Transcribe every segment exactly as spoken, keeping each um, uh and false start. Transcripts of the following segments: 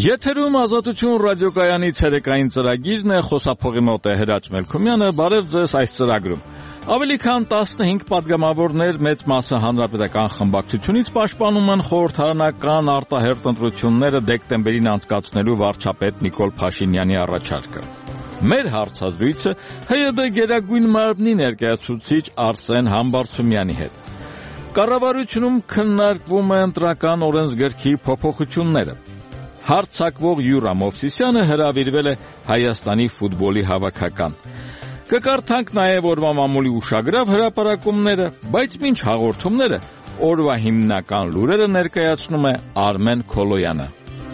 Եթերում Ազատություն ռադիոկայանի ցերեկային ծրագիրն է, խոսափողի մոտ է Հրաչ Մելքումյանը, բարև ձեզ այս ծրագրում։ Ավելի քան տասնհինգ պատգամավորներ մեծ մասը հանրապետական խմբակցությունից պաշտպանում են խորհրդարանական արտահերթ ընտրությունները դեկտեմբերին անցկացնելու վարչապետ Նիկոլ Փաշինյանի առաջարկը։ Մեր հարցազրույցը ՀՅԴ գերագույն մարմնի ներկայացուցիչ Արսեն Համբարձումյանի հետ։ Կառավարությունում քննարկվում է ընտրական օրենսգրքի փոփոխությունները։ Հարցակվող Յուրա Մովսիսյանը հրավիրվել է Հայաստանի ֆուտբոլի հավաքական։ Կկարդանք նաև օրվա մամուլի ուշագրավ հրապարակումները, բայց մինչ հաղորդումները օրվա հիմնական լուրերը ներկայացնում է Արմեն Քոլոյանը։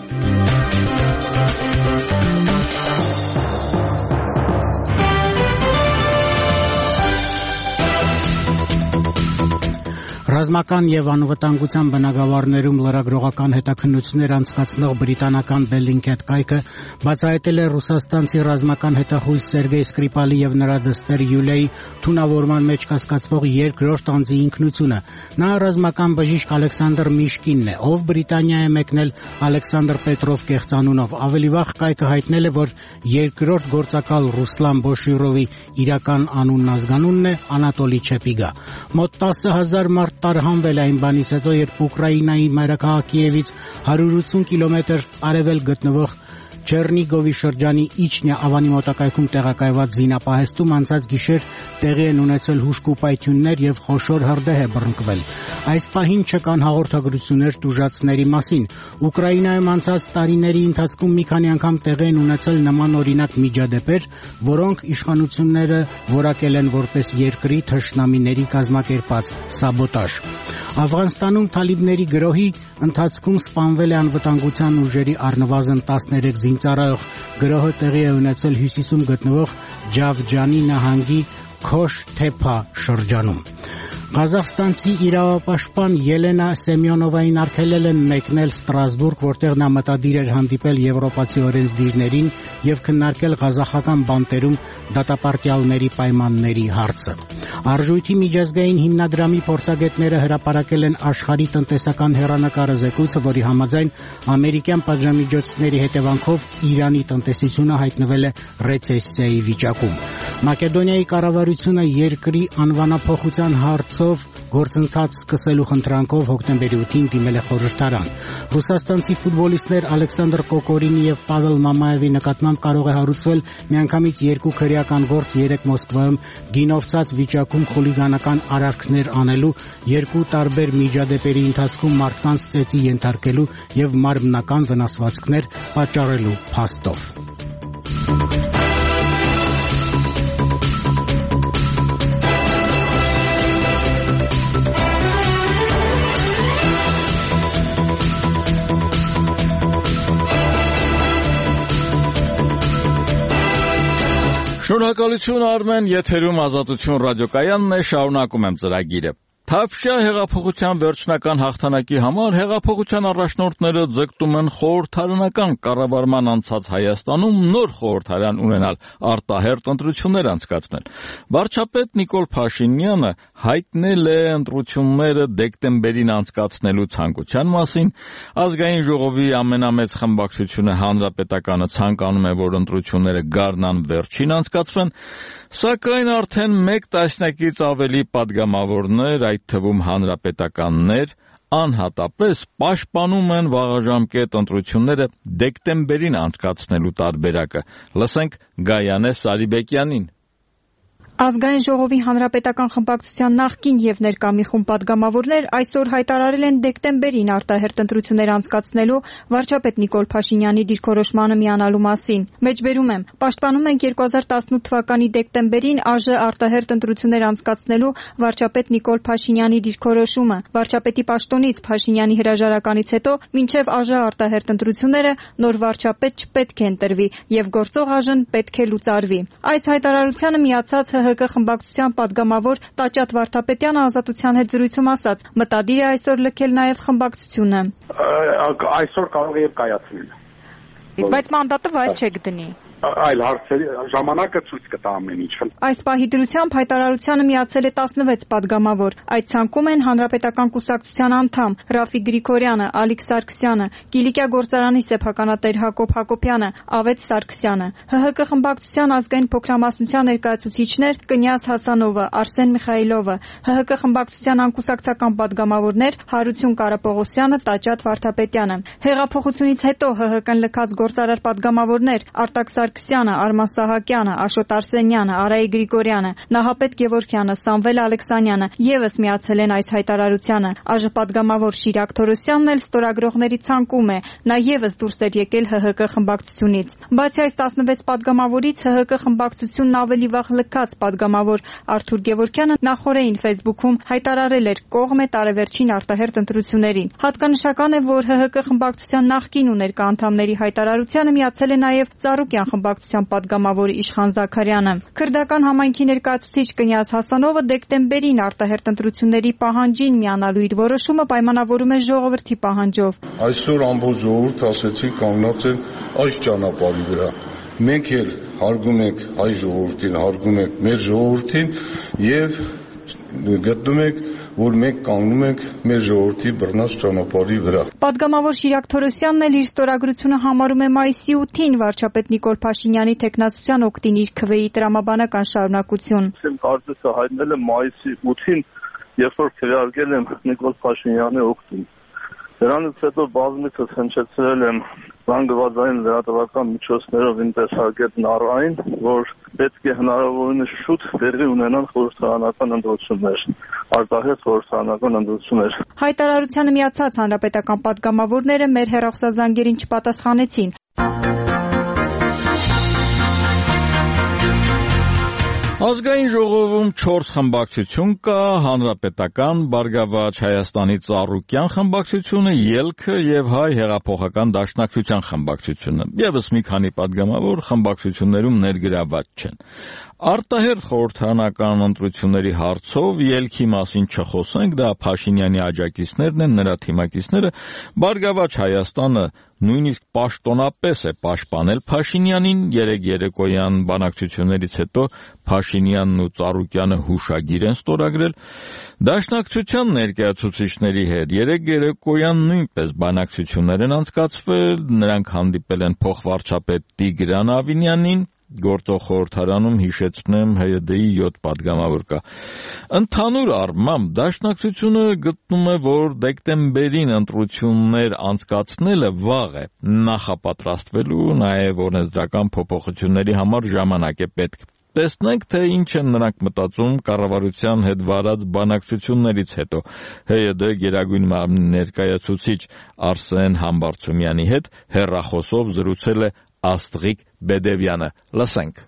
Ռազմական եւ անվտանգության բնագավառներում լրագրողական հետաքննություններ անցկացնող բրիտանական Bellingcat կայքը բացահայտել է ռուսաստանցի ռազմական հետախույզ Սերգեյ Սկրիպալի եւ նրա դստեր Յուլիայի թունավորման մեջ կասկածվող երկրորդ անձի ինքնությունը։ Նա ռազմական բժիշկ Ալեքսանդր Միշկինն է, ով Բրիտանիա է մեկնել Ալեքսանդր Պետրով կեղծանունով։ Ավելի վաղ կայքը հայտնել է, որ երկրորդ գործակալ Ռուսլան Բոշիրովի իրական անունն ազգանունն է Անատոլի Չեպիգա։ Մոտ տասը հազար մարդ տարհանվել այն բանից հետո, երբ Ուկրաինայի մայրաքաղաք Կիևից հարյուր ութ կիլոմետր արևել գտնվող Չեռնիգովի շրջանի Իչնյա ավանի մոտակայքում տեղակայված զինապահեստում անցած գիշեր տեղի են ունեցել հուժկու պայթյուններ եւ խոշոր հրդեհ է բռնկվել։ Այս պահին չկան հաղորդագրություններ տուժածների մասին։ Ուկրաինայում անցած տարիների ընթացքում մի քանի անգամ տեղի են ունեցել նման օրինակ միջադեպեր, որոնք իշխանությունները որակել են որպես երկրի թշնամիների կազմակերպած սաբոտաժ։ Աֆղանստանում թալիբների գրոհի ընթացքում սպանվել է անվտանգության ուժերի առնվազն տասներեք զինծառայող։ Գրոհը տեղի է ունեցել հյուսիսում գտնվող Ջավջանի նահանգի Քոշ-Թեփա շրջանում։ Ղազախստանցի իրավապաշտպան Ելենա Սեմյոնովային արգելել են մեկնել Ստրասբուրգ, որտեղ նա մտադիր էր հանդիպել եվրոպացի օրենսդիրներին եւ քննարկել ղազախական բանտերում դատապարտյալների պայմանների հարցը։ Արժույթի միջազգային հիմնադրամի փորձագետները հրապարակել են աշխարհի տնտեսական հեռանկարը զեկույցը, որի համաձայն ամերիկյան պատժամիջոցների հետևանքով Իրանի տնտեսությունը հայտնվել է ռեցեսիայի վիճակում։ Մակեդոնիայի կառավարությունը երկրի անվանափոխության հարցով գործընթաց սկսելու խնդրանքով հոկտեմբերի ութին դիմել է խորհրդարան։ Ռուսաստանցի ֆուտբոլիստներ Ալեքսանդր Կոկորինի եւ Պավել Մամաևի նկատմամբ կարող է հարուցվել միանգամից երկու քրեական գործ երեք Մոսկվայում գինովցած վիճակում խուլիգանական արարքներ անելու, երկու տարբեր միջադեպերի ընթացքում մարդկանց ծեծի ենթարկելու եւ մարմնական վնասվածքներ պատճառելու փաստով։ Շնորհակալություն Արմեն, եթերում Ազատություն ռադիոկայանն է, շարունակում եմ ծրագիրը։ Թավշյա հեղափոխության վերջնական հաղթանակի համար հեղափոխության առաջնորդները ձգտում են խորհրդարանական կառավարման անցած Հայաստանում նոր խորհրդարան ունենալ, արտահերթ ընտրություններ անցկացնել։ Վարչապետ Նիկոլ Փաշինյանը հայտնել է ընտրությունները դեկտեմբերին անցկացնելու ցանկության մասին, ազգային ժողովի ամենամեծ խմբակցությունը Հանրապետականը ցանկանում է, որ ընտրությունները գարնան վերջին անցկացվեն, սակայն արդեն մեկ տասնյակից ավելի պատգամավորներ, այդ թվում հանրապետականներ, անհատապես պաշտպանում են վաղաժամկետ ընտրությունները դեկտեմբերին անցկացնելու տարբերակը։ Լսենք Գայանե Սարիբեկյանին։ Ազգային ժողովի հանրապետական խմբակցության նախկին եւ ներկա մի խումբ պատգամավորներ այսօր հայտարարել են դեկտեմբերին արտահերթ ընտրություններ անցկացնելու վարչապետ Նիկոլ Փաշինյանի դիրքորոշմանը միանալու մասին։ Մեջբերում եմ, պաշտպանում ենք երկու հազար տասնութ թվականի դեկտեմբերին ԱԺ արտահերթ ընտրություններ անցկացնելու վարչապետ Նիկոլ Փաշինյանի դիրքորոշումը։ Վարչապետի պաշտոնից Փաշինյանի հրաժարականից հետո մինչև ԱԺ արտահերթ ընտրությունները նոր վարչապետ չպետք է ընտրվի եւ գործող ԱԺ-ն պետք է լուծարվի։ Այս հայտարարությանը միացած ՀՀԿ խմբակցության պատգամավոր Տաճատ Վարդապետյանը Ազատության հետ զրույցում ասաց. մտադիր է այսօր լքել նաև խմբակցությունը։ Այսօր կարող է կայացնել։ Բայց մանդատը վայր չեք դնի։ այլ հարցերի ժամանակը ցույց կտա ամեն ինչ։ Այս պահի դրությամբ հայտարարությանը միացել է տասնվեց падգամավոր։ Այդ ցանկում են Հանրապետական կուսակցության անդամ Ռաֆիկ Գրիգորյանը, Ալիկ Սարգսյանը, Կիլիկիա գործարանի սեփականատեր Հակոբ Հակոբյանը, Ավետ Սարգսյանը, ՀՀԿ խմբակցության ազգային փոքրամասնության ներկայացուցիչներ Կնյազ Հասանովը, Արսեն Միխայելովը, ՀՀԿ խմբակցության անկուսակցական падգամավորներ Հարություն Կարապողոսյանը, Տաճատ Վարդապետյանը։ Հեղափոխությունից հետո ՀՀԿ-ն լքած գործարար падգամավորներ Արտակ Սարգսյանը, Արման Սահակյանը, Աշոտ Արսենյանը, Արայիկ Գրիգորյանը, Նահապետ Գևորգյանը, Սամվել Ալեքսանյանը ևս միացել են այս հայտարարությանը։ ԱԺ падգամավոր Շիրակ Թորոսյանն էլ ստորագրողների ցանկում է, նա ևս դուրս էր եկել ՀՀԿ խմբակցությունից։ Բացի այս տասնվեց падգամավորից ՀՀԿ խմբակցությունն ավելի վաղ լքած падգամավոր Արթուր Գևորգյանը նախորդին Facebook-ում հայտարարել էր կողմ է տարեվերջին արտահերթ ընտրություններին։ Հատկանշական է, որ ՀՀԿ խմբակցության նախկին ու ներկա անդամների հայտարարությանը միացել է նաև Ծառուկյան խմբակցության падգամավոր Իշխան Զաքարյանը։ Քրդական համայնքի ներկայացուցիչ Կնյազ Հասանովը դեկտեմբերին արտահերթ ընտրությունների պահանջին միանալու իր որոշումը պայմանավորում է ժողովրդի պահանջով։ Այսօր ամբողջ ժողովուրդը ասեցի կանգնած են այս ճանապարհի վրա։ Մենք էլ հարգում ենք հայ ժողովրդին, հարգում ենք մեր ժողովրդին եւ գտնում ենք, որ մենք կանգնում ենք մեր ժողովրդի բռնած ճանապարհի վրա։ Պատգամավոր Շիրակ Թորոսյանն էլ իր ստորագրությունը համարում է մայիսի ութին վարչապետ Նիկոլ Փաշինյանի տեխնացության օգտին իր քվեի տրամաբանական շարունակություն։ Իմ կարծիքը հայտնել եմ մայիսի ութին, երբ որ քվեարկել եմ Նիկոլ Փաշինյանի օգտին։ Դրանից հետո բազմիցս հնչեցրել եմ զանգվածային լրատվական միջոցներով ինտեսագետ Նարային, որ պետք է հնարավորինս շուտ տեղի ունենան խորհրդարանական ընտրություններ, արտահերթ խորհրդարանական ընտրություններ։ Հայտարարությանը միացած հանրապետական պատգամավորները մեր հեռախոսազանգերին չպատասխանեցին։ Ազգային ժողովում չորս խմբակցություն կա, Հանրապետական, Բարգավաճ Հայաստանի Ծառուկյան խմբակցությունը, Ելքը եւ Հայ հեղափոխական դաշնակցության խմբակցությունը։ Եվս մի քանի падգամավոր խմբակցություններում ներգրաված չեն։ Արտահերթ խորհրդարանական ընտրությունների հարցով Ելքի մասին չխոսենք, դա Փաշինյանի աջակիցներն են, նրա թիմակիցները, Բարգավաճ Հայաստանը նույնիսկ պաշտոնապես է պաշտպանել Փաշինյանին, երեք երեկոյան բանակցություններից հետո Փաշինյանն ու Ծառուկյանը հուշագիր են ստորագրել։ Դաշնակցության ներկայացուցիչների հետ երեք երեկոյան նույնպես բանակցություններ են անցկացվել, նրանք հանդիպել են փոխվարչապետ Տիգրան Ավինյանին, գործող խորհրդարանում հիշեցնեմ Հ Յ D-ի յոթ падգամավոր կա։ Ընդհանուր առմամբ դաշնակցությունը գտնում է, որ դեկտեմբերին ընտրություններ անցկացնելը վաղ է, նախապատրաստվելու, նաև օրենսդրական փոփոխությունների համար ժամանակ է պետք։ Տեսնենք, թե ինչ են նրանք մտածում կառավարության հետ վարած բանակցություններից հետո։ Հ Յ D գերագույն մարմնի ներկայացուցիչ Արսեն Համբարձումյանի հետ հեռախոսով զրուցել է Աստղիկ Բեդևյանը։ Լսենք։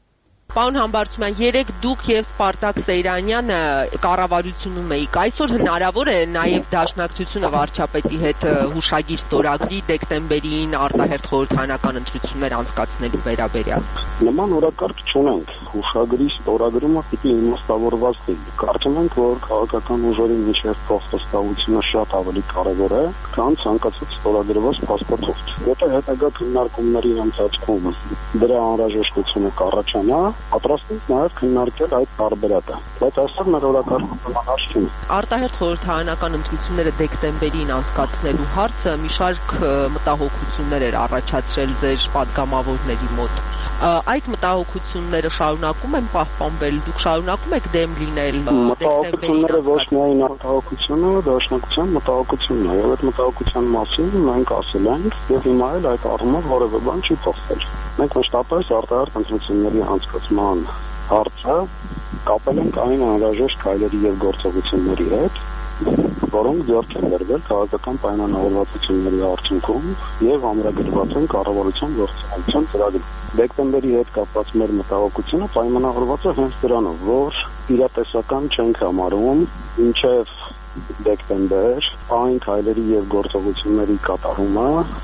Պարոն Համբարձումյան, երեք դուք եւ Սպարտակ Սեյրանյանը կառավարությունում եք։ Այսօր հնարավոր է նաեւ դաշնակցությունը վարչապետի հետ հուշագիր ստորագրի դեկտեմբերին արտահերթ խորհրդարանական ընտրություններ անցկացնելու վերաբերյալ։ Նման օրակարգ չունենք։ Հուշագրի ստորագրումը պիտի իմաստավորված լինի։ Կարծում ենք, որ քաղաքական ուժերի միջև փոխհստացությունը շատ ավելի կարևոր է, քան ցանկացած ստորագրված փաստաթուղթ։ Եթե հետագա քննարկումների ընթացքում դրա անհրաժեշտությունը կառաջանա, պատրաստ ենք նաև քննարկել այդ տարբերակը, բայց այսօր մեր օրակարգը բնորոշ չի։ Արտահերթ խորհրդարանական ընտրությունները դեկտեմբերին անցկացնելու հարցը մի շարք մտահոգություններ էր առաջացրել ձեր падգամավորների մոտ։ Այդ մտահոգությունները շարունակում են պահպանվել, դուք շարունակում եք դեմ լինել մտահոգությունները ոչ միայն մտահոգությունը, դաշնակցության մտահոգությունն է, եւ այդ մտահոգության մասին մենք ասել ենք, եւ հիմա էլ այդ առումով որևէ բան չի փոխվել։ Մենք մշտապես արտահերթ ընտրությունների անցկացման հարցը կապել ենք այն անհրաժեշտ քայլերի եւ գործողությունների հետ, որոնք ձեռք են բերվել քաղաքական պայմանավորվածությունների արդյունքում եւ ամրագրված են կառավարության գործունեության ծրագրում։ Դեկտեմբերի հետ կապված մեր մտահոգությունը պայմանավորված է հենց դրանով, որ իրատեսական չենք համարում մինչեւ դեկտեմբեր այն քայլերի եւ գործողությունների կատարումը,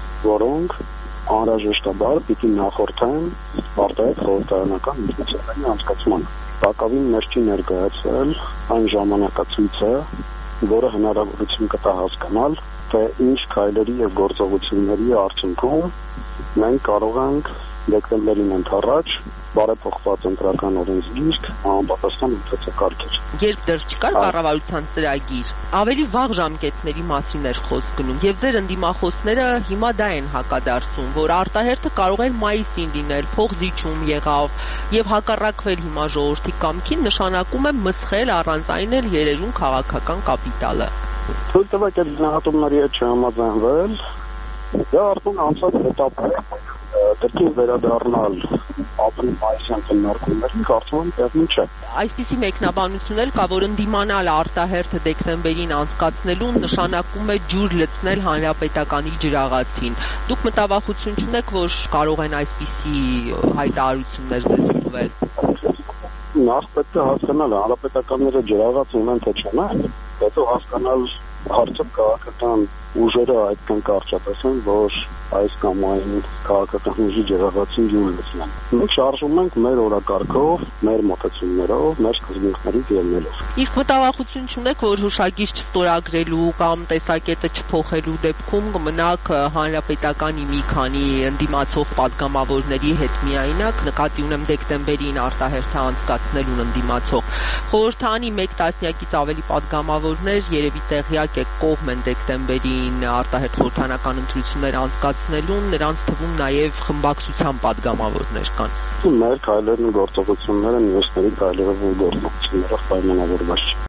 որոնք անհրաժեշտաբար պիտի նախորդեն արտահերթ խորհրդարանական ընտրությունների անցկացմանը։ Տակավին մեր չի ներկայացել այն ժամանակացույցը, որը հնարավորություն կտա հասկանալ, թե ինչ քայլերի եւ գործողությունների արդյունքում մենք կարող ենք դեկտեմբերին ընդառաջ բարեփոխված ընտրական օրենսգիրք համապատասխան ընտրացակարգեր։ Երբ դեռ չկար կառավարության ծրագիր, ավելի վաղ ժամկետների մասին էր խոսք գնում, եւ ձեր ընդդիմախոսները հիմա դա են հակադարձում, որ արտահերթը կարող էր մայիսին լինել, փողզիջում եղավ, եւ հակառակվել հիմա ժողովրդի կամքին նշանակում է մսխել, առանձայնել երերուն քաղաքական կապիտալը։ Թույլ տվեք այդ գնահատումների հետ չհամաձայնվել, դա արդեն անցած էտապ է, դեպքին վերադառնալ ապրիլ-մայիսյան քննարկումներին կարծում եմ տեղին չէ։ Այսպիսի մեկնաբանություն էլ կա, որ ընդդիմանալ արտահերթը դեկտեմբերին անցկացնելուն նշանակում է ջուր լցնել հանրապետականի ջրաղացին։ Դուք մտավախություն չունեք, որ կարող են այսպիսի հայտարարություններ ձեզ ուղղվել։ Նախ պետք է հասկանալ հանրապետականները ջրաղաց ունեն թե չունեն, հետո հասկանալ արդյոք քաղաքական ուժերը այդքան կարճատեսեն, որ այս կամ այն քաղաքական ուժի ջրաղացին ջուր լցնեն։ Մենք շարժվում ենք մեր օրակարգով, մեր մոտեցումներով, մեր սկզբունքներից ելնելով։ Իսկ մտավախություն չունեք, որ հուշագիր չստորագրելու կամ տեսակետը չփոխելու դեպքում կմնաք հանրապետականի մի քանի ընդդիմացող падգամավորների հետ միայնակ, նկատի ունեմ դեկտեմբերին արտահերթը անցկացնելուն ընդդիմացող։ Խորհրդանի մեկ տասնյակից ավելի падգամավորներ երևի տեղյակ եք կողմ են դեկտեմբերին արտահերթ խորհրդանական ընտրություններ անցկացնելուն, նրանց թվում նաև խմբակցության падգամավորներ կան։ Մեր քայլերն ու գործողությունները մյուսների քայլերով ու գործողություններով պայմանավորված չեն։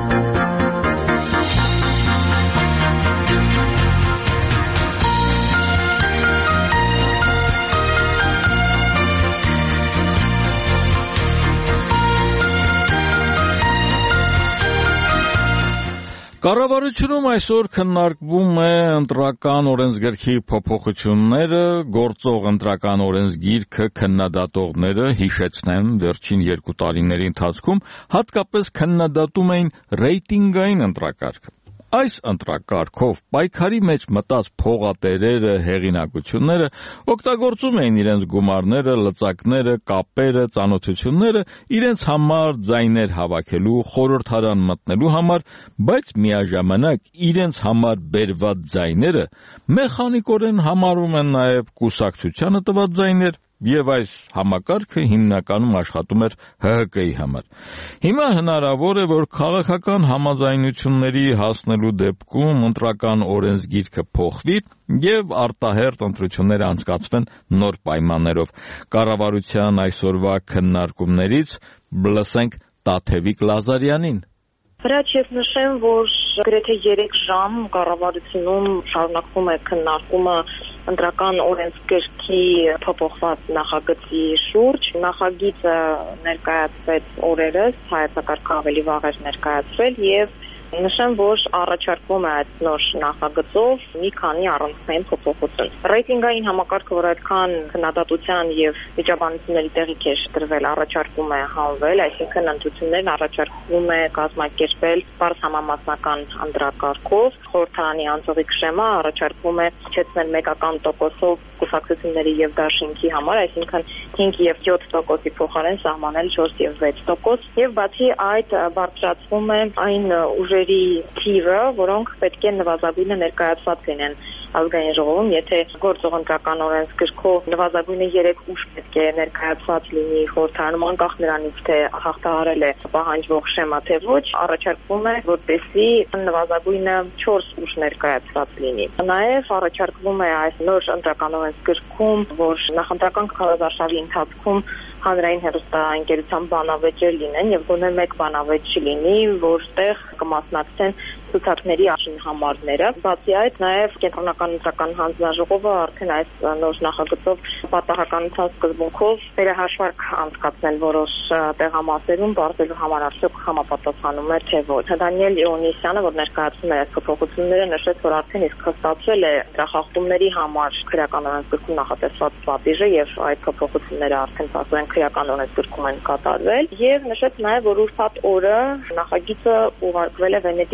Կառավարությունում այսօր քննարկվում է ընտրական օրենսգրքի փոփոխությունները, գործող ընտրական օրենսգիրքը քննադատողները հիշեցնեմ վերջին երկու տարիների ընթացքում հատկապես քննադատում էին ռեյտինգային ընտրակարգը։ Այս ընտրակարգով պայքարի մեջ մտած փողատերերը, հեղինակությունները օգտագործում էին իրենց գումարները, լծակները, կապերը, ծանոթությունները իրենց համար ձայներ հավաքելու, խորհրդարան մտնելու համար, բայց միաժամանակ իրենց համար բերված ձայները մեխանիկորեն համարում են նաև կուսակցությանը տված ձայներ, եւ այս համակարգը հիմնականում աշխատում էր Հ Հ Կի համար։ Հիմա հնարավոր է, որ քաղաքական համաձայնությունների հասնելու դեպքում ընտրական օրենսգիրքը փոխվի եւ արտահերթ ընտրությունները անցկացվեն նոր պայմաններով։ Կառավարության այսօրվա քննարկումներից լսենք Տաթևիկ Լազարյանին։ Վրաչ ես նշեմ, որ գրեթե երեք ժամ կառավարությունում շարունակվում է քննարկումը ընտրական օրենսգրքի փոփոխված նախագծի շուրջ։ Նախագիծը ներկայացվեց օրերս, հայեցակարգը ավելի վաղ էր ներկայացվել եւ նշեմ, որ առաջարկվում է այդ նոր նախագծով մի քանի առանցքային փոփոխություն։ Ռեյտինգային համակարգը, որ այդքան քննադատության եւ վիճաբանությունների տեղիք է դրվել, առաջարկվում է հանվել, այսինքն ընտրություններն առաջարկվում է կազմակերպել բարձ համամասնական անդրակարգով։ Խորհրդարանի անձողիկ շեմա առաջարկվում է իջեցնել մեկական տոկոսով կուսակցությունների եւ դաշինքի համար, այսինքն հինգ եւ յոթ տոկոսի փոխարեն սահմանել չորս եւ վեց տոկոս, եւ բացի այդ բարձրացվում է այն ուժերի թիվը, որոնք պետք է նվազագույնը ներկայացված լինեն ազգային ժողովում, եթե գործող ընտրական օրենսգրքով նվազագույնը երեք ուժ պետք է ներկայացված լինի խորհրդարանում, անկախ նրանից թե հաղթահարել է պահանջվող շեմա թե ոչ, առաջարկվում է, որպեսզի նվազագույնը չորս ուժ ներկայացված լինի։ Նաև առաջարկվում է այս նոր ընտրական օրենսգրքում, որ նախընտրական քարոզարշավի ընթացքում հանրային հեռուստաընկերության բանավեճեր լինեն եւ գոնե մեկ բանավեճ չլինի, որտեղ կմասնակցեն ցուցակների առաջին համարները։ Բացի այդ, նաև կենտրոնական ընտրական հանձնաժողովը արդեն այս նոր նախագծով պատահականության սկզբունքով վերահաշվարկ անցկացնել որոշ տեղամասերում, բարձելու համար արդյոք համապատասխանում է թե ոչ։ Դանիել Իոնիսյանը, որ ներկայացնում է այս փոփոխությունները, նշեց, որ արդեն իսկ հստացվել է դրախախտումների համար քրեական օրենսգրքում նախատեսված պատիժը եւ այդ փոփոխությունները արդեն ասեն քրեական օրենսգրքում են կատարվել եւ նշեց նաեւ, որ ուրբաթ օրը նախագիծը ուղարկվել է Վենետիկի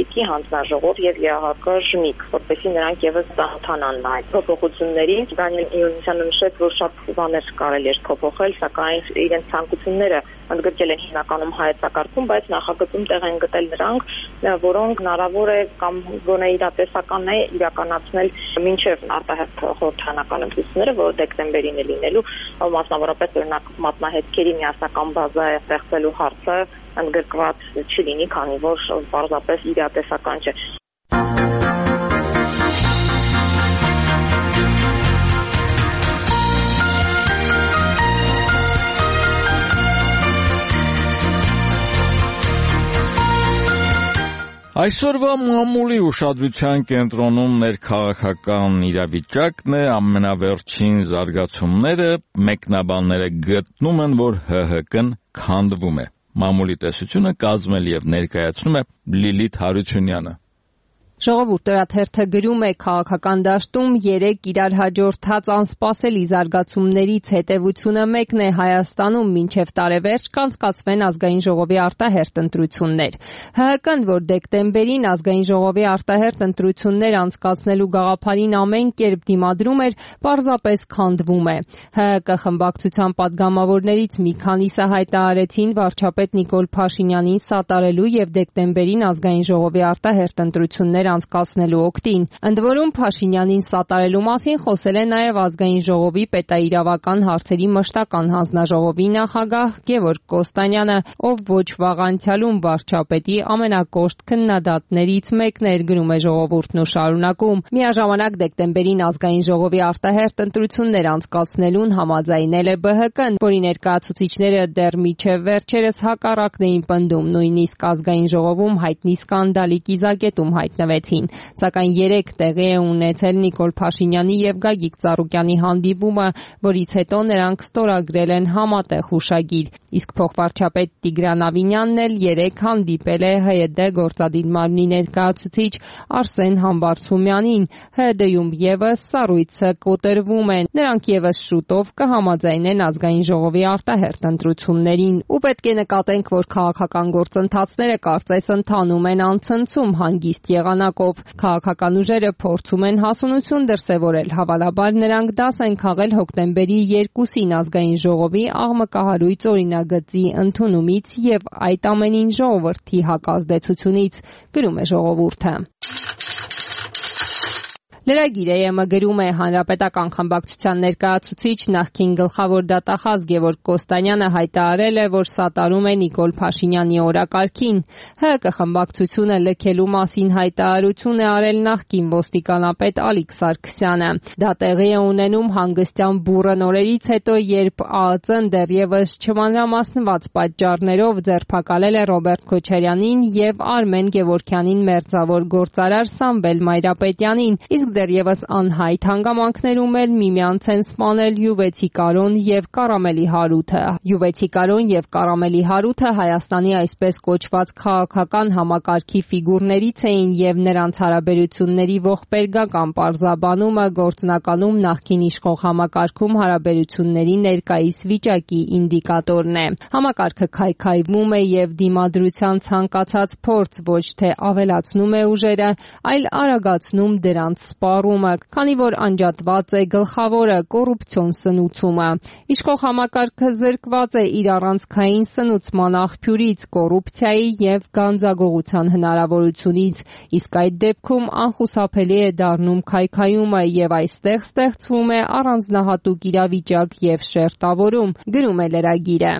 հանձնաժողով եւ ԵԱՀԿ ժմիկ, որպեսզի նրանք եւս ծանոթանան այդ փոփոխություններին։ Դանիել Իոնիսյանը նշեց, որ շատ բաներ կարելի էր փոփոխել, սակայն իրենց ցանկությունները ընդգրկել են հիմնականում հայեցակարգում, բայց նախագծում տեղ են գտել նրանք, որոնք հնարավոր է կամ գոնե իրատեսական է իրականացնել մինչև արտահերթ խորհրդարանական ընտրությունները, որ դեկտեմբերին է լինելու, մասնավորապես օրինակ մատնահետքերի միասնական բազա է ստեղծելու հարցը ընդգրկված չլինի, քանի որ պարզապես իրատեսական չէ։ Այսօրվա մամուլի ուշադրության կենտրոնում ներքաղաքական իրավիճակն է, ամենավերջին զարգացումները, մեկնաբանները գտնում են, որ ՀՀԿ-ն քանդվում է։ Մամուլի տեսությունը կազմել եւ ներկայացնում է Լիլիթ Հարությունյանը։ Ժողովուրդ օրաթերթը գրում է քաղաքական դաշտում երեք իրար հաջորդած անսպասելի զարգացումներից հետևությունը մեկն է Հայաստանում մինչև տարեվերջ կանցկացվեն ազգային ժողովի արտահերթ ընտրություններ։ ՀՀԿ-ն, որ դեկտեմբերին ազգային ժողովի արտահերթ ընտրություններ անցկացնելու գաղափարին ամեն կերպ դիմադրում էր, պարզապես քանդվում է։ ՀՀԿ խմբակցության падգամավորներից մի քանիսը հայտարարեցին վարչապետ Նիկոլ Փաշինյանին սատարելու եւ դեկտեմբերին ազգային ժողովի արտահերթ ընտրություններ անցկացնելու օգտին։ Ընդ որում Փաշինյանին սատարելու մասին խոսել է նաև ազգային ժողովի պետաիրավական հարցերի մշտական հանձնաժողովի նախագահ Գևորգ Կոստանյանը, ով ոչ վաղ անցյալում վարչապետի ամենակոշտ քննադատներից մեկն էր, գրում է Ժողովուրդն ու շարունակում։ Միաժամանակ դեկտեմբերին ազգային ժողովի արտահերթ ընտրություններ անցկացնելուն համաձայնել է ԲՀԿ-ն, որի ներկայացուցիչները դեռ միջև վերջերս հակառակն էին պնդում, նույնիսկ ազգային ժողովում հայտնի սկանդալի կիզակետում հայտնվեց։ Սակայն երեք տեղի է ունեցել Նիկոլ Փաշինյանի եւ Գագիկ Ծառուկյանի հանդիպումը, որից հետո նրանք ստորագրել են համատեղ հուշագիր։ Իսկ փոխվարչապետ Տիգրան Ավինյանն էլ երեք հանդիպել է ՀՅԴ գործադիր մարմնի ներկայացուցիչ Արսեն Համբարձումյանին։ ՀՅԴ-ում եւս սառույցը կոտրվում է։ Նրանք եւս շուտով կհամաձայնեն ազգային ժողովի արտահերթ ընտրություններին։ Ու պետք է նկատենք, որ քաղաքական գործընթացները կարծես ընթանում են անցնցում հանգիստ եղանակով։ Քաղաքական ուժերը փորձում են հասունություն դրսևորել, հավանաբար նրանք դաս են քաղել հոկտեմբերի երկուսին ազգային ժողովի աղմկահարույց օրինագծի ընդունումից եւ այդ ամենին ժողովրդի հակազդեցությունից, գրում է Ժողովուրդը։ Լրագիրը ԵՄ գրում է հանրապետական խմբակցության ներկայացուցիչ նախկին գլխավոր դատախազ Գևորգ Կոստանյանը հայտարարել է, որ սատարում է Նիկոլ Փաշինյանի օրակարգին։ ՀՀԿ խմբակցությունը լքելու մասին հայտարարություն է արել նախկին ոստիկանապետ Ալիկ Սարգսյանը։ Դա տեղի է ունենում հանգստյան բուռն օրերից հետո, երբ ԱԱԾ-ն դեռևս չմանրամասնված պատճառներով ձերբակալել է Ռոբերտ Քոչարյանին եւ Արմեն Գևորգյանին մերձավոր գործարար Սամվել Մայրապետյանին, իսկ դեռևս անհայտ հանգամանքներում էլ միմյանց են սպանել Յուվեցի Կարոն եւ Կարամելի Հարութը։ Յուվեցի Կարոն եւ Կարամելի Հարութը Հայաստանի այսպես կոչված քաղաքական համակարգի ֆիգուրներից էին եւ նրանց հարաբերությունների ողբերգական պարզաբանումը գործնականում նախկին իշխող համակարգում հարաբերությունների ներկայիս վիճակի ինդիկատորն է։ Համակարգը քայքայվում է եւ դիմադրության ցանկացած փորձ ոչ թե ավելացնում է ուժերը, այլ արագացնում դրանց սպառումը, քանի որ անջատված է գլխավորը կոռուպցիոն սնուցումը։ Իշխող համակարգը զրկված է իր առանցքային սնուցման աղբյուրից, կոռուպցիայի եւ գանձագողության հնարավորությունից, իսկ այդ դեպքում անխուսափելի է դառնում քայքայումը եւ այստեղ ստեղծվում է առանձնահատուկ իրավիճակ եւ շերտավորում, գրում է լրագիրը։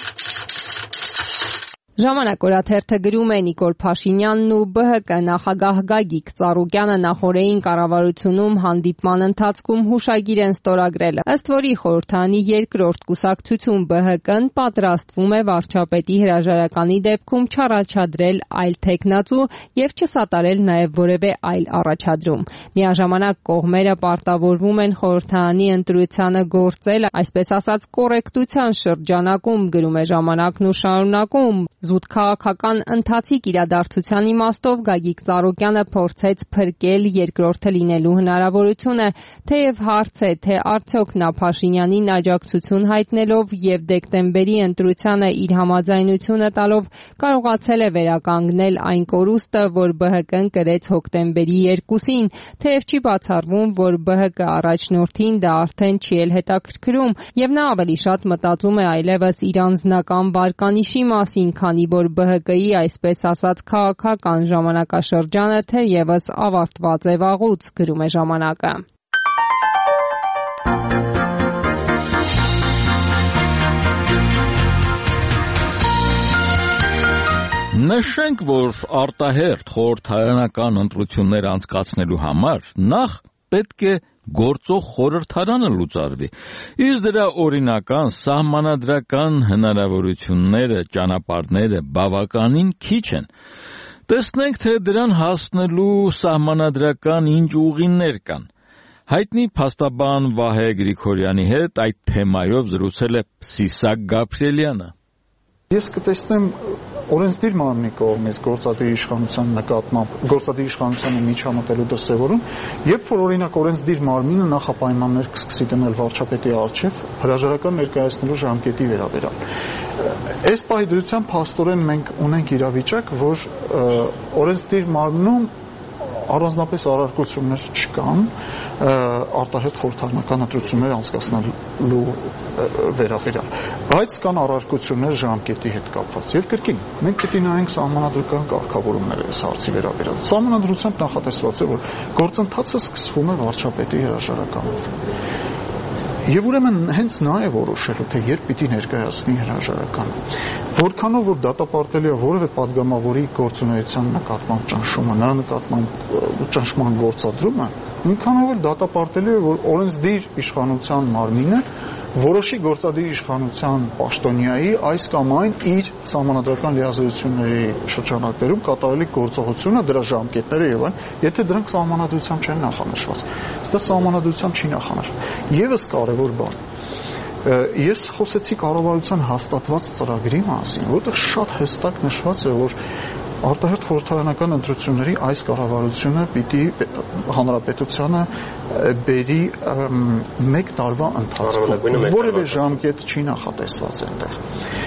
Ժամանակ օրաթերթը գրում է Նիկոլ Փաշինյանն ու ԲՀԿ նախագահ Գագիկ Ծառուկյանը նախորդին կառավարությունում հանդիպման ընթացքում հուշագիր են ստորագրել, ըստ որի խորհրդարանի երկրորդ կուսակցություն ԲՀԿ-ն պատրաստվում է վարչապետի հրաժարականի դեպքում չառաջադրել այլ թեկնածու եւ չսատարել նաեւ որևէ այլ առաջադրում։ Միաժամանակ կողմերը պարտավորվում են խորհրդարանի ընտրությանը գործել, այսպես ասած, կոռեկտության շրջանակում, գրում է Ժամանակն ու շարունակում։ Զուտ քաղաքական ընթացիկ իրադարձության իմաստով Գագիկ Ծառուկյանը փորձեց փրկել երկրորդը լինելու հնարավորությունը, թեև հարց է, թե արդյոք նա Փաշինյանին աջակցություն հայտնելով եւ դեկտեմբերի ընտրությանը իր համաձայնությունը տալով կարողացել է վերականգնել այն կորուստը, որ Բ Հ Կն կրեց հոկտեմբերի երկուսին, թեև չի բացառվում, որ Բ Հ Կ առաջնորդին դա արդեն չի էլ հետաքրքրում եւ նա ավելի շատ մտածում է այլևս իր անձնական վարկանիշի մասին, քանի որ Բ Հ Կ-ի այսպես ասած քաղաքական ժամանակաշրջանը թերևս ավարտված է վաղուց, գրում է ժամանակը։ Նշենք, որ արտահերթ խորհրդարանական ընտրություններ անցկացնելու համար նախ պետք է գործող խորհրդարանը լուծարվի։ Իսկ դրա օրինական սահմանադրական հնարավորությունները, ճանապարհները բավականին քիչ են։ Տեսնենք, թե դրան հասնելու սահմանադրական ինչ ուղիներ կան։ Հայտնի փաստաբան Վահե Գրիգորյանի հետ այդ թեմայով զրուցել է Սիսակ Գաբրիելյանը։ Ես կտեսնեմ օրենսդիր մարմնի կողմից գործադիր իշխանության նկատմամբ գործադիր իշխանությանը միջամտելու դրսևորում, երբ որ օրինակ օրենսդիր մարմինը նախապայմաններ կսկսի դնել վարչապետի առջև հրաժարական ներկայացնելու ժամկետի վերաբերյալ։ Այս պահի դրությամբ փաստորեն մենք ունենք իրավիճակ, որ օրենսդիր մարմնում առանձնապես առարկություններ չկան արտահերթ խորհրդարանական ընտրություններ անցկացնելու վերաբերյալ, բայց կան առարկություններ ժամկետի հետ կապված եւ կրկին մենք պետք է նայենք սահմանադրական կարգավորումները այս հարցի վերաբերյալ։ Սահմանադրությամբ նախատեսված է, որ գործընթացը սկսվում է վարչապետի հրաժարականով։ Եվ ուրեմն հենց նա է որոշելու, թե երբ պիտի ներկայացնի հրաժարականը։ Որքանով որ դատապարտելի է որևէ падգամավորի գործունեության նկատմամբ ճնշումը, նրա նկատմամբ ճնշման գործադրումը, այնքանով էլ դատապարտելի է, որ օրենսդիր իշխանության մարմինը որոշի գործադիր իշխանության պաշտոնյայի այս կամ այն իր սահմանադրական լիազորությունների շրջանակներում կատարելի գործողությունը, դրա ժամկետները եւ այլն, եթե դրանք սահմանադրությամբ չեն նախանշված։ Դա սահմանադրությամբ չի նախանշված։ Եվս կարևոր բան։ Ես խոսեցի կառավարության հաստատված ծրագրի մասին, որտեղ շատ հստակ նշված է, որ արտահերթ խորհրդարանական ընտրությունների այս կառավարությունը պիտի հանրապետությանը բերի մեկ տարվա ընթացքում, որևէ ժամկետ չի նախատեսված այնտեղ։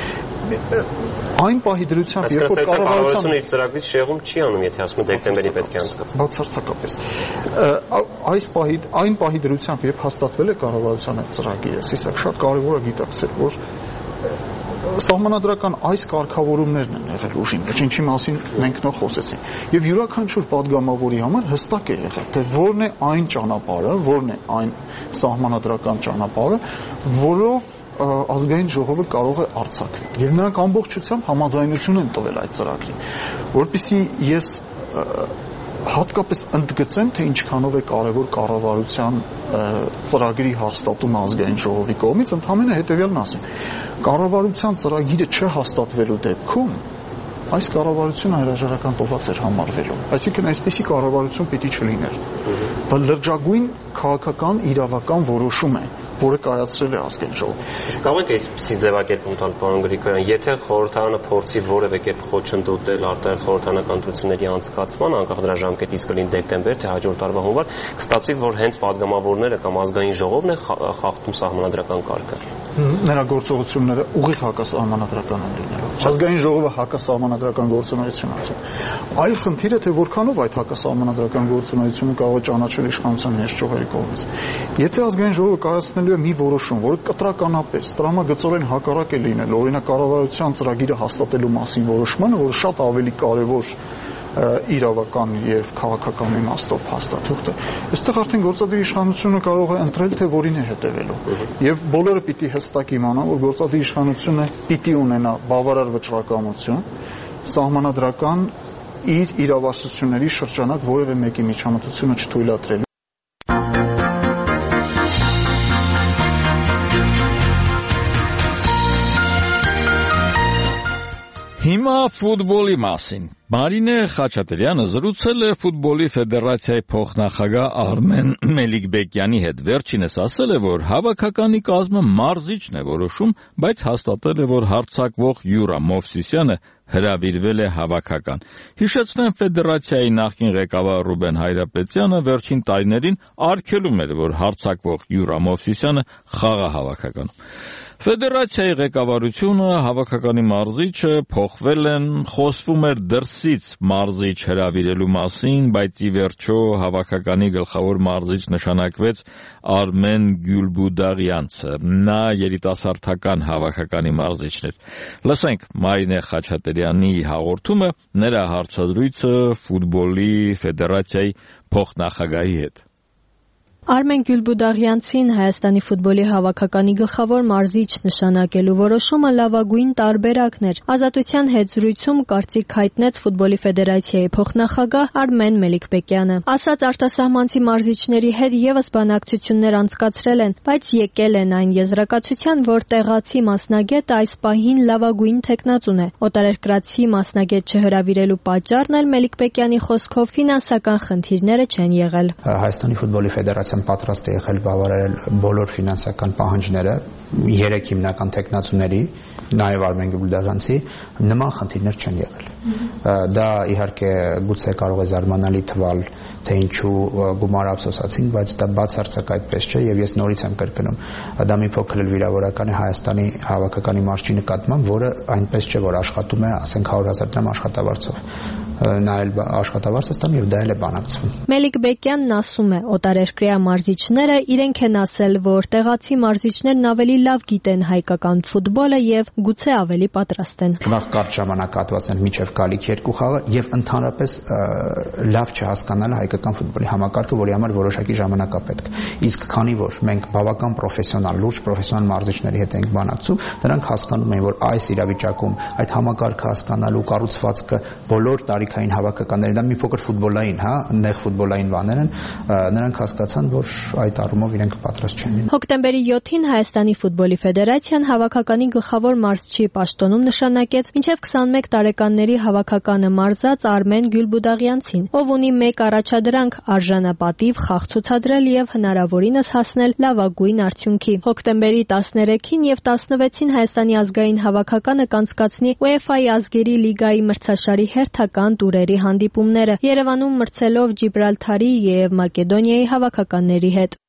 Այն պահի դրությամբ, երբ որ կառավարությունը իր ծրագրից շեղում չի անում, եթե ասում է դեկտեմբերի պետք է անցկացվի։ Բացարձակապես։ Այս պահի այն պահի դրությամբ, երբ հաստատվել է կառավարության այդ ծրագիրը, Սիսակ շատ կարևոր է գիտակցել, որ սահմանադրական այս կարգավորումներն են եղել ուժի մեջ, ինչի մասին մենք նոր խոսեցինք։ Եվ յուրաքանչյուր падգամավորի համար հստակ է եղել, թե որն է այն ճանապարհը, որն է այն սահմանադրական ճանապարհը, որով ազգային ժողովը կարող է արձակվել։ Եվ նրանք ամբողջությամբ համաձայնություն են տվել այդ ծրագրին, որպեսզի ես հատկապես ընդգծեմ, թե ինչքանով է կարևոր կառավարության ծրագրի հաստատումը ազգային ժողովի կողմից, ընդհանրապես հետևյալն ասեմ. կառավարության ծրագիրը չհաստատվելու դեպքում այս կառավարությունը հրաժարական տոված էր համարվելու։ Այսինքն այսպիսի կառավարություն պիտի չլիներ։ Բայց լրջագույն քաղաքական իրավական որոշում է, որը կայացրել է ազգային ժողովը։ Իսկ կարող եք այսպիսի ձևակերպում տալ, պարոն Գրիգորյան, եթե խորհրդարանը փորձի որևէ կերպ խոչընդոտել արտահերթ խորհրդարանական ընտրությունների անցկացման, անկախ դրա ժամկետից կլինի դեկտեմբեր, թե հաջորդ տարվա հունվար, կստացվի, որ հենց падգամավորները կամ ազգային ժողովն է խախտում սահմանադրական կարգը։ Նրա գործողությունները ուղիղ հակասահմանադրական են լինելու։ Ազգային ժողովը հակասահմանադրական գործունեություն անում։ Այլ խնդիրը, թե որքանով այդ հակասահմանադրական գործունեությունը կարող է ճանաչել իշխանության ներշոհերի կողմից։ Եթե ազգային ժողովը կայացնելու է մի որոշում, որը կտրականապես, տրամագծորեն հակառակ է լինել օրինակ կառավարության ծրագիրը հաստատելու մասին որոշմանը, որը շատ ավելի կարևոր իրավական եւ քաղաքական իմաստով փաստաթուղթ է։ Այստեղ արդեն գործադիր իշխանությունը կարող է ընտրել, թե որին է հետևելու։ Եվ բոլորը պիտի հստակ իմանան, որ գործադիր իշխանությունը պիտի ունենա բավարար վճռակամություն, սահմանադրական իր իրավասությունների շրջանակ որևէ մեկի միջամտությունը չթույլատրելու։ Հիմա ֆուտբոլի մասին։ Մարինե Խաչատրյանը զրուցել է ֆուտբոլի ֆեդերացիայի փոխնախագահ Արմեն Մելիքբեկյանի հետ։ Վերջինս ասել է, որ հավաքականի կազմը մարզիչն է որոշում, բայց հաստատել է, որ հարձակվող Յուրա Մովսիսյանը հրավիրվել է հավաքական։ Հիշեցնեմ, ֆեդերացիայի նախկին ղեկավար Ռուբեն Հայրապետյանը վերջին տարիներին արգելում էր, որ հարձակվող Յուրա Մովսիսյանը խաղա հավաքականում։ Ֆեդերացիայի ղեկավարությունը հավաքականի մարզիչը փոխվել են, խոսվում էր դրսից մարզիչ հրավիրելու մասին, բայց ի վերջո հավաքականի գլխավոր մարզիչ նշանակվեց Արմեն Գյուլբուդաղյանցը, նա երիտասարդական հավաքականի մարզիչն էր։ Լսենք Մարինե Խաչատրյանի հաղորդումը, նրա հարցազրույցը ֆուտբոլի ֆեդերացիայի փոխնախագահի հետ։ Արմեն Գյուլբուդաղյանցին Հայաստանի ֆուտբոլի հավաքականի գլխավոր մարզիչ նշանակելու որոշումը լավագույն տարբերակն էր։ Ազատության հետ զրույցում կարծիք հայտնեց ֆուտբոլի ֆեդերացիայի փոխնախագահ Արմեն Մելիքբեկյանը։ Ասաց, արտասահմանցի մարզիչների հետ եւս բանակցություններ անցկացրել են, բայց եկել են այն եզրակացության, որ տեղացի մասնագետը այս պահին լավագույն թեկնածուն է։ Օտարերկրացի մասնագետ չհրավիրելու պատճառն էլ Մելիքբեկյանի խոսքով ֆինանսական խնդիրները չեն եղել։ Հայաստանի ֆուտբոլի ֆեդերացիան պատրաստ է եղել բավարարել բոլոր ֆինանսական պահանջները երեք հիմնական տեխնացուների, նաև Արմեն Գյուլբուդաղյանցի, նման խնդիրներ չեն եղել։ Դա իհարկե գուցե կարող է զարմանալի թվալ, թե ինչու գումար ափսոսացին, բայց դա բացարձակ այդպես չէ, եւ ես նորից եմ կրկնում, դա մի փոքր էլ վիրավորական է Հայաստանի հավաքականի մարզչի նկատմամբ, որը այնպես չէ, որ աշխատում է, ասենք հարյուր հազար դրամ աշխատավարձով։ Նա էլ աշխատավարձ է ստանում եւ դա էլ է բանակցվում։ Մելիքբեկյանն ասում է, օտարերկրյա մարզիչները իրենք են ասել, որ տեղացի մարզիչներն ավելի լավ գիտեն հայկական ֆուտբոլը եւ գուցե ավելի պատրաստ են։ Նախ կարճ ժամանակահատվածներ միջև գալիք երկու խաղը եւ ընդհանրապես լավ չհասկանալը հայկական ֆուտբոլի համակարգը, որի համար որոշակի ժամանակ է պետք։ Իսկ քանի որ մենք բավական պրոֆեսիոնալ, լուրջ պրոֆեսիոնալ մարզիչների հետ ենք բանակցում, նրանք հասկանում են, որ այս իրավիճակում այդ համակարգը հասկանալու կառուցվածքը բոլոր տարիքային հավաքականների, դա մի փոքր ֆուտբոլային, հա, նեղ ֆուտբոլային բաներ են, նրանք հասկացան, որ այդ առումով իրենք պատրաստ չեն։ Հոկտեմբերի յոթին Հայաստանի ֆուտբոլի ֆեդերացիան հավաքականի գլխավոր մարզչի պաշտոնում նշանակեց մինչև քսանմեկ տարեկանների հավաքականը մարզած Արմեն Գյուլբուդաղյանցին, ով ունի մեկ առաջադրանք՝ արժանապատիվ խաղ ցուցադրել եւ հնարավորինս հասնել լավագույն արդյունքի։ Հոկտեմբերի տասներեքին եւ տասնվեցին Հայաստանի ազգային հավաքականը կանցկացնի UEFA-ի ազգերի լիգայի մրցաշարի հերթական տուրերի հանդիպումները, Երևանում մրցելով Ջիբրալթարի եւ Մակեդոնիայի հավաքականների հետ։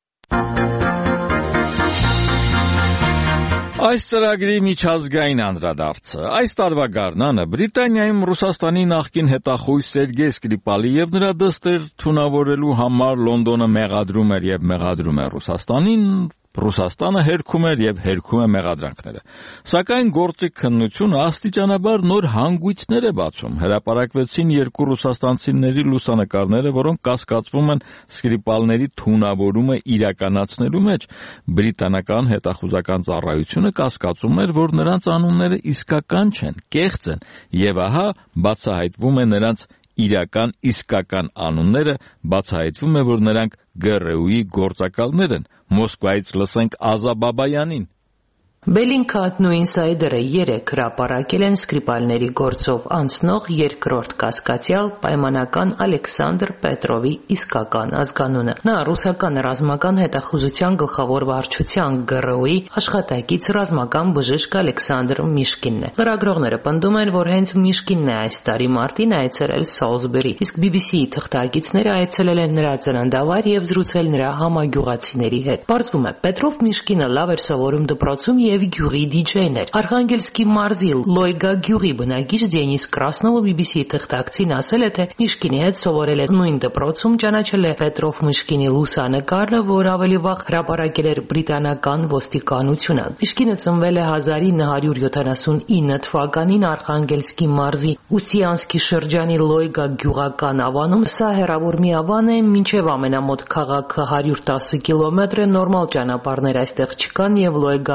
Այս ծրագրի միջազգային անդրադարձը այս տարվա գարնանը Բրիտանիայում Ռուսաստանի նախկին հետախույզ Սերգեյ Սկրիպալիև նրա դստեր թունավորելու համար Լոնդոնը մեղադրում էր եւ մեղադրում է Ռուսաստանին, Ռուսաստանը հերքում էր եւ հերքում է մեղադրանքները։ Սակայն գործի քննությունը աստիճանաբար նոր հանգույցներ է բացում։ Հրապարակվեցին երկու ռուսաստանցիների լուսանկարները, որոնք կասկածվում են Սկրիպալների թունավորումը իրականացնելու մեջ։ Բրիտանական հետախուզական ծառայությունը կասկածում էր, որ նրանց անունները իսկական չեն, կեղծ են, եւ ահա բացահայտվում է նրանց իրական իսկական անունները, բացահայտվում է, որ նրանք Գ Ռ U-ի գործակալներ են։ Մոսկվայից լսենք Ազա Բաբայանին։ Bellingcat-ն ու Insider-ը երեք հրապարակել են Սկրիպալների գործով անցնող երկրորդ կասկածյալ պայմանական Ալեքսանդր Պետրովի իսկական ազգանունը։ Նա ռուսական ռազմական հետախուզության գլխավոր վարչության Գ Ռ U-ի աշխատակից ռազմական բժիշկ Ալեքսանդր Միշկինն է։ Լրագրողները պնդում են, որ հենց Միշկինն է այս տարի մարտին այցելել Սոլսբերի, իսկ B B C-ի թղթակիցները այցելել են նրա ծննդավայր եւ զրուցել նրա համագյուղացիների հետ։ Պարզվում է, Պետրով Միշկինը լավ էր սովորում դպրոցում եւ գյուղի դիջեյն էր։ Արխանգելսկի մարզի Լոյգա գյուղի բնակիչ Դենիս Կրասնովը B B C-ի թղթակցին ասել է, թե Միշկինի հետ սովորել է նույն դպրոցում, ճանաչել է Պետրով Միշկինի լուսանկարը, որ ավելի վաղ հրապարակել էր բրիտանական ոստիկանությունը։ Միշկինը ծնվել է հազար ինը հարյուր յոթանասունինը թվականին Արխանգելսկի մարզի Ուսիանսկի շրջանի Լոյգա գյուղական ավանում։ Սա հեռավոր մի ավան է, մինչև ամենամոտ քաղաքը հարյուր տասը կիլոմետր է, նորմալ ճանապարհներ այստեղ չկան եւ Լոյգա ավան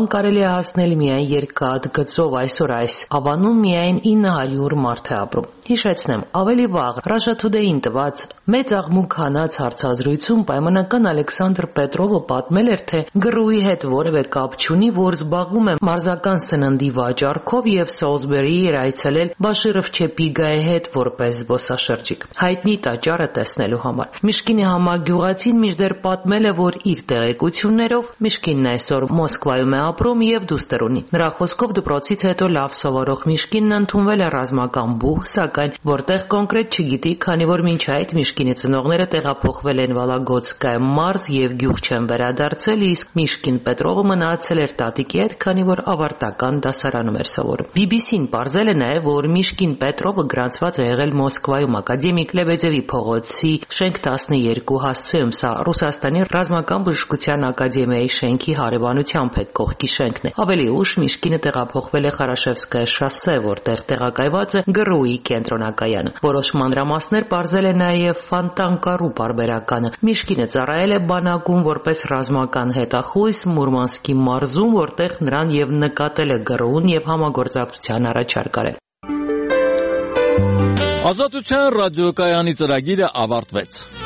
Երևան կարելի է հասնել միայն երկաթ գծով, այսօր այս Ավանում միայն ինը հարյուր մարդ է ապրում։ Հիշեցնեմ, ավելի վաղ Russia Today-ին տված մեծ աղմուկ հանած հարցազրույցում պայմանական Ալեքսանդր Պետրովը պատմել էր, թե գրուի հետ որևէ կապ չունի, որ զբաղվում է մարզական սննդի վաճառքով եւ Սոլսբերիի էր այցելել Բաշիրով Չեպիգայի հետ որպես զբոսաշրջիկ։ Հայտնի տաճարը տեսնելու համար։ Միշկինի համագյուղացին մինչդեռ պատմել է, որ իր տեղեկություններով Միշկինն այսօր Մոսկվայում է ապրում եւ դուստր ունի։ Նրա խոսքով դպրոցից հետո լավ սովորող Միշկինն ընդունվել է ռազմական բուհ, սակայն որտեղ կոնկրետ չգիտի, քանի որ մինչ այդ Միշկինի ծնողները տեղափոխվել են Վալագոդսկայ մարզ եւ գյուղ չեն վերադարձել, իսկ Միշկին Պետրովը մնացել էր տատիկի հետ, քանի որ ավարտական դասարանում էր սովորում։ բի բի սին պարզել է նաեւ, որ Միշկին Պետրովը գրանցված է եղել Մոսկվայում ակադեմիկ Լեբեդևի փողոցի շենք տասներկու հասցեում, սա Ռուսաստանի ռազմական բժշկության ակադեմիայի շենքի հարևանությամբ է, կողքի շենքն է։ Ավելի ուշ Միշկինը տեղափոխվել է Խարաշևսկայ շոսե, որտեղ տեղակայված է գրուի կենտրոնակայանը։ Որոշ մանրամասներ պարզել է նաեւ Ֆանտանկարու պարբերականը։ Միշկինը ծառայել է բանակում որպես ռազմական հետախույզ Մուրմանսկի մարզում, որտեղ նրան եւ նկատել է գրոուն եւ համագործակցության առաջարկ արել։ Ազատության ռադիոկայանի ծրագիրը ավարտվեց։